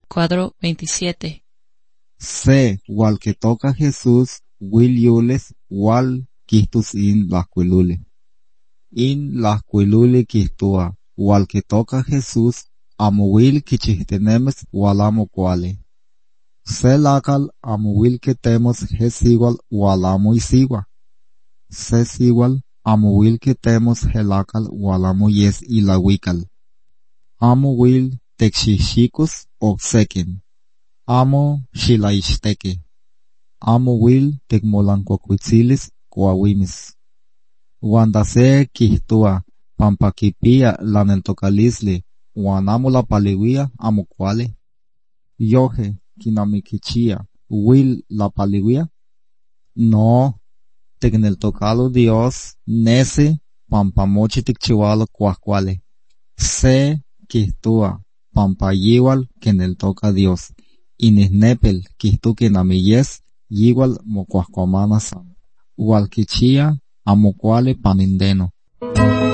Cuadro 27. Se, wal que toca Jesús, will yules, wal quistus in las cuilule. In las cuilule quistua, wal que toca Jesús, amo will quichihtenemes, wal amo cuale. Se lacal, amo will que temos, jes igual, wal amo isigua. Se igual, amo will que temos, helacal, wal amo yes ilawical. Amo will texixicus obsequien. Amo xilaixteque. Amo will tecmolancocuitzilis coahuimis. Wanda se quihtua, pampaquipia laneltocalisli, amo la paliwia amo cuale. Yoje, quinamiquichia, will la paliwia? No, tecneltocalo Dios, nese, pampamochi ticchiwalo cuascuale. Se quihtua, pampayiwal que neltoca Dios. Inisnepel, quihtu quinamiyes, yiwal mocuascuamana san. Ualquichia, amo cuale panindeno.